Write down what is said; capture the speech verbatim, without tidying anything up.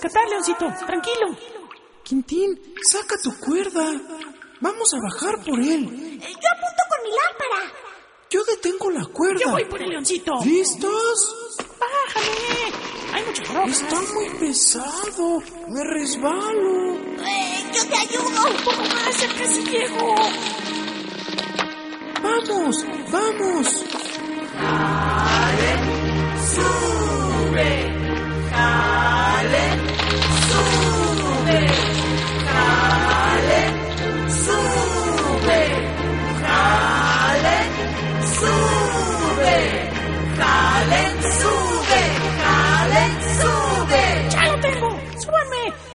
rescatar, Leoncito. Tranquilo. Quintín, saca tu cuerda. Vamos a bajar por él. Yo apunto con mi lámpara. Yo detengo la cuerda. Yo voy por el Leoncito. ¿Listos? Bájame. Hay muchas rocas. Está muy pesado. Me resbalo. Eh, yo te ayudo. Un poco más, ya casi llego. Vamos, vamos. ¡Sube!